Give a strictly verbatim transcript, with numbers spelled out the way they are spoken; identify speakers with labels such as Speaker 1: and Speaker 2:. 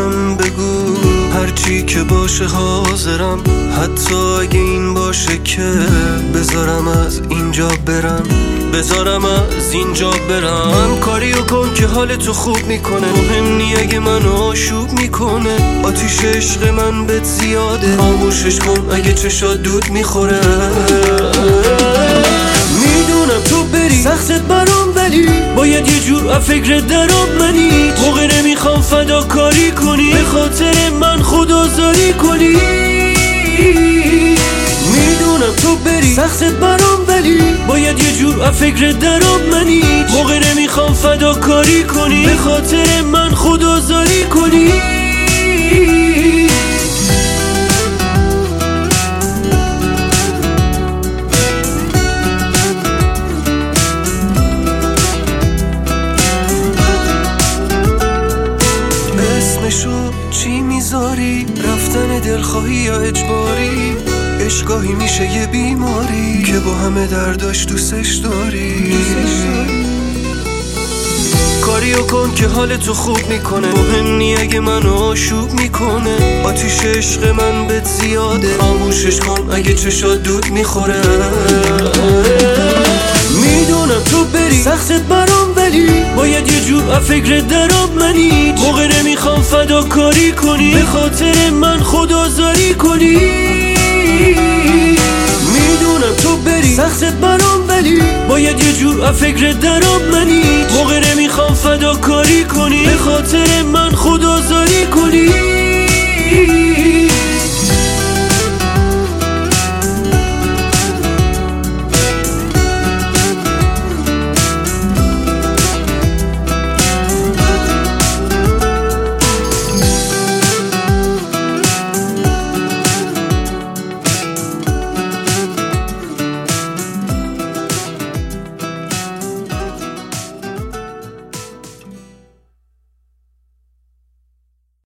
Speaker 1: بهم بگو هرچی که باشه حاضرم، حتی اگه این باشه که بذارم از اینجا برم، بذارم از اینجا برم. کاریو کن که حال تو خوب میکنه، مهم نی اگه منو آشوب میکنه. آتیش عشق من بهت زیاده، خاموشش کن اگه چشات دود میخوره. میدونم تو بری سختت برام، ولی باید یه جور فکر درام منی. موقع نمیخوام فداکاری کنی، به خاطر من خودآزاری کنی. میدونم تو بری سختت برام، ولی باید یه جور فکر درام منی. موقع نمیخوام فداکاری کنی، به خاطر من خودآزاری کنی. اسمشو چی میذاری؟ رفتن دلخواهی یا اجباری؟ عشقاهی میشه یه بیماری که با همه درداش دوستش داری. کاریو کن که حال تو خوب میکنه، مهم نی اگه منو آشوب میکنه. آتیش عشق من بهت زیاده، خاموشش کن اگه چشات دود میخوره. میدونم تو بری سختت برام، ولی باید یه جور فکر درام منی. موقع نمیخوام فداکاری کنی، به خاطر من خودآزاری کنی. میدونم تو بری سختت برام، ولی باید یه جور فکر درام منی. موقع نمیخوام فداکاری کنی، به خاطر من خودآزاری کنی.